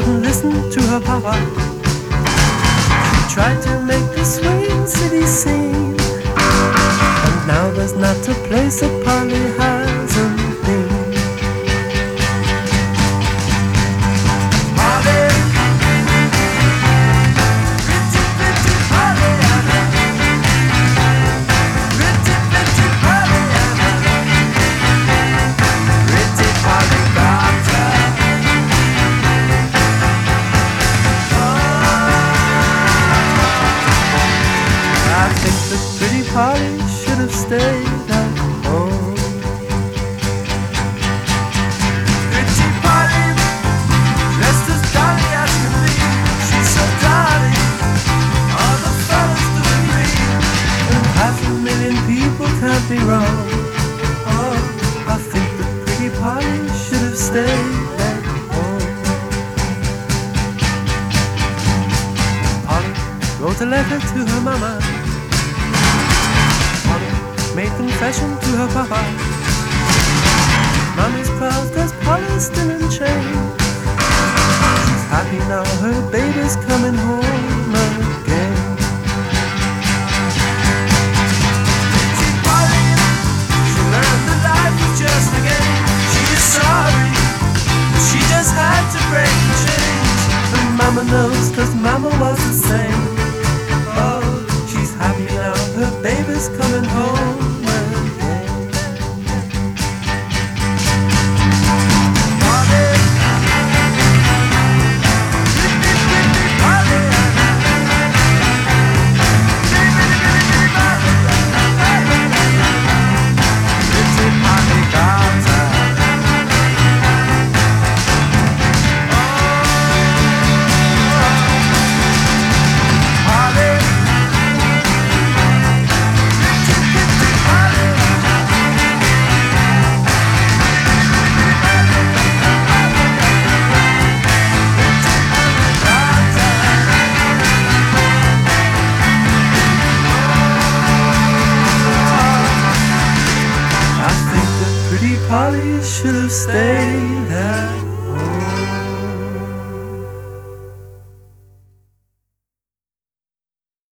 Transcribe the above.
wouldn't listen to her papa. She tried to make the swing city scene, and now there's not a place that Polly hasn't been. Polly should have stayed at home. Pretty Polly, dressed as Dolly as can be. She's so darling, all the fellas do agree. And 500,000 people can't be wrong. Oh, I think that pretty Polly should have stayed at home. Polly wrote a letter to her mama, made confession to her papa. Mommy's proud cause Polly's still in chains. She's happy now her baby's coming home again. Pretty Polly, she learned that life was just a game. She is sorry, but she just had to break the chains. And mama knows cause mama was the same. Oh, she's happy now her baby's coming home. Polly should have stayed there.